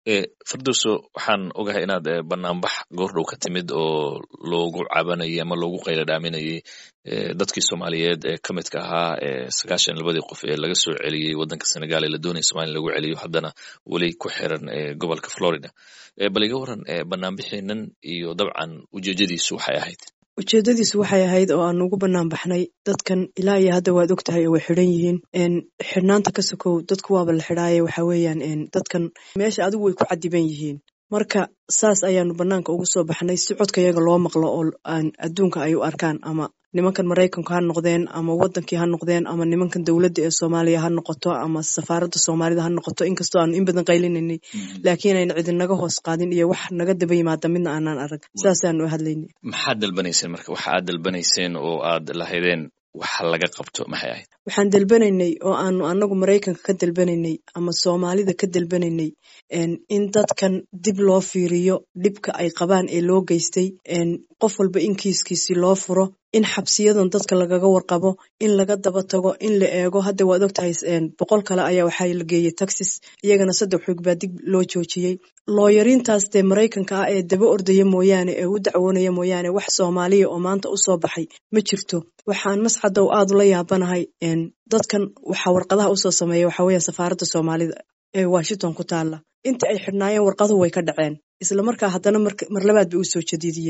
Firdawso waxaan ogahay inaad banaanbax goordhow ka timid oo loogu cabanayay ama loogu qaylo dhaaminayay dadkii Soomaaliyeed ee ka midka ahaa 92 qof ee laga soo celiyay wadanka Senegal ee la doonayay Soomaaliya lagu celiyo haddana wali ku xiran gobolka Florida. Bal iga waran banaanbixiinan iyo dabcan ujeedadiisu waxay ahayd. ujeedadiisu waxay ahayd oo aan ugu banaan baxnay dadkan ilaa iyo hadda waad ogtahay oo way xiran yihiin xirnaanta ka sokow dadku waaba la xidhaayay waxa weeyaan dadkan meesha adigu way ku cadiban yihiin marka saas ayaanu banaanka ugu soo baxnay si codkayaga loo maqlo oo adduunka ay u arkaan ama nimankan Mareykanka ha noqdeen ama wadankii ha noqdeen ama nimankan dawladda ee Soomaaliya ha noqoto ama safaaradda Soomaalida ha noqoto inkastoo aan in badan qaylinay laakiin ay cid naga hoos qaadin iyo wax naga daba yimaada midna aanan arag saasaan u hadlaynay maxaad dalbanayseen marka waxa aad dalbanayseen oo aad lahaydeen waxa laga qabto maxay ahayd waxaan dalbanaynay oo aanu anagu Mareykanka ka dalbanaynay ama Soomaalida ka dalbanaynay in dadkan dib loo fiiriyo dhibka ay qabaan ee loo geystay qof walba in kiiskiisi loo furo in xabsiyadan dadka lagaga warqabo in laga daba tago in la eego hadda waad ogtahay 100 kale ayaa waxa la geeyay Texas iyagana 3 xog baa dib loo joojiyay looyariintaas ee Mareykanka ee daba ordaya mooyaane ee u dacwoonaya mooyaane wax Soomaaliya oo maanta u soo baxay ma jirto waxaan masxadow aad la yaabanahay dadkan waxa warqadaha u soo sameeyay waxa weeye safaaradda Soomaalida ee Washington ku taala inta ay xirnaayeen warqaduhu way ka dhaceen isla markaa haddana mar labaad bay u soo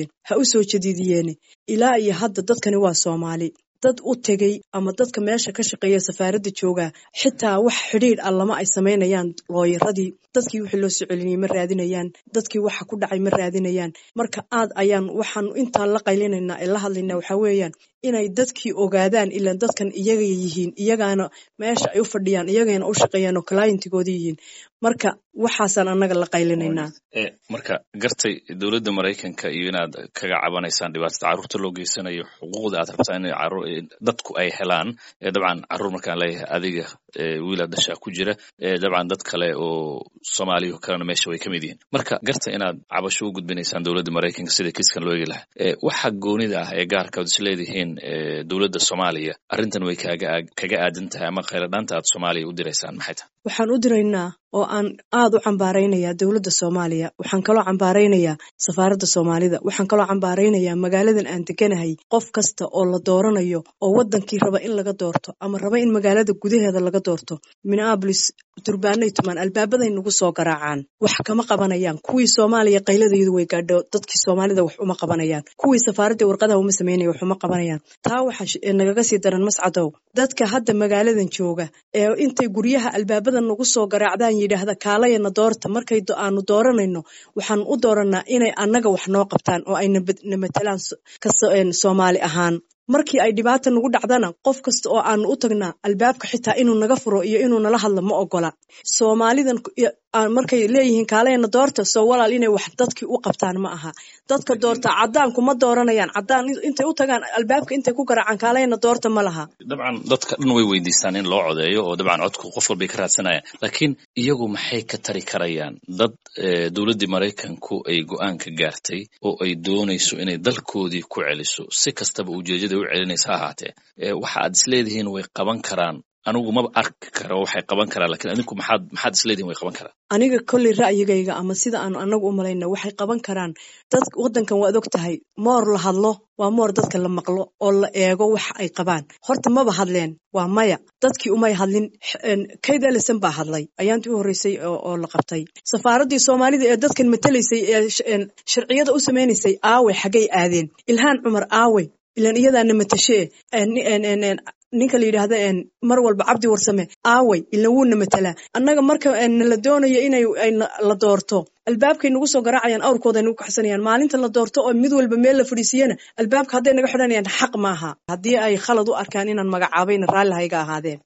jadiidiyeen ilaa iyo hadda dadkani waa Soomaali dad u tagay ama dadka meesha ka shaqeeya safaaradda jooga xitaa wax xiriir ah lama ay sameynayaan looyaradii dadkii wixii loo soo celinayay ma raadinayaan dadkii waxa ku dhacay ma raadinayaan marka aad ayaan waxaan intaan la qaylinaynaa ee la hadlaynaa waxa weeyaan inay dadkii ogaadaan ilaa dadkan iyaga yihiin iyagaana meesha ay u fadhiyaan iyagana u shaqeeyaan oo clientgoodi yihiin marka waxaasan anaga la qaylinaynaa marka gartay dawladda Mareykanka iyo inaad kaga cabanaysaan dhibaatada carruurta loo geysanayo xuquuqda aad rabtaan in dadku ay helaan dabcan carruur markaan leeyahay adiga wiil dhasha ku jira dabcan dad kale oo Soomaaliya kalena meesha way kamid yihiin marka gartay inaad cabasho u gudbinaysaan dawladda Mareykanka sida kiiskan loo eegi lahaa waxa goonida ah ee gaarka ah isleedihiin dawladda Soomaaliya arrintan way kaga aadan tahay ama khayraadanta aad Soomaaliya u diraysaan maxay tahay waxaan u diraynaa oo aan aad u cambaaraynayaa dawladda Soomaaliya waxaan kaloo cambaaraynayaa safaaradda Soomaalida waxaan kaloo cambaaraynayaa magaaladan aan deganahay qof kasta oo la dooranayo oo wadankii raba in laga doorto ama raba in magaalada gudaheeda laga doorto Minneapolis durbaanay tumaan albaabaday nagu soo garaacaan wax kama qabanayaan kuwii Soomaaliya qayladaydu way gaadho dadkii Soomaalida wax uma qabanayaan kuwii safaaradda warqadaha uma sameeyay wax uma qabanayaan taa waxa nagaga sii daran mascadow dadka hadda magaaladan jooga ee intay guryaha albaabada nagu soo garaacdaan yiraahda kaalayna doorta markay aanu dooranayno waxaan u dooranaa inay anaga wax noo qabtaan oo ay nabatalaan ka Soomaali ahaan markii ay dhibaato nagu dhacdana qof kasta oo aanu u tagnaa albaabka xitaa inuu naga furo iyo inuu nala hadlo ma ogola Soomaalidan markay leeyihiin kaalayna doorta soo walaal inay wax dadkii u qabtaan ma aha dadka doorta cadaanku ma dooranayaan cadaan intay u tagaan albaabka intay ku garaacaan kaalayna doorta ma laha dabcan dadka dhan way weydiistaan in loo codeeyo oo dabcan codku qof walba ka raadsanayaan laakiin iyagu maxay ka tari karayaan dad dawladda Mareykanku ay go'aan ka gaartay oo ay doonayso inay dalkoodii ku celiso si kastaba ujeedada u celinaysa ahaatee waxa aad isleedihiin way qaban karaan anigu ma arki karo waxay qaban karaan laakiin adinku maxaad isleedihiin way qaban karaan aniga kulli ra'yigayga ama sida aan anagu u malayna waxay qaban karaan dad wadankan waad ogtahay moor la hadlo waa moor dadka la maqlo oo la eego wax ay qabaan horta maba hadleen waa maya dadkii umay hadlin kaydalsan baa hadlay ayaantii u horeysay oo la qabtay safaaradii Soomaalida ee dadkan matalaysay ee sharciyada u sameeynay aawe xagay aadeen Ilhaan Cumar aawe ilaan iyadaana matashe ninka la yiraahdo mar walba Cabdi Warsame aaway ila wuuna matala annaga marka la doonayo inay la doorto albaabkay nagu soo garaacayaan awrkooda nagu xasanayaan maalinta la doorto oo mid walba meel la fadhiisiyana albaabka haday naga xidhanayaan xaq maaha hadii ay khalad u arkaan inaan magacaabayna raali hayga ahaadeen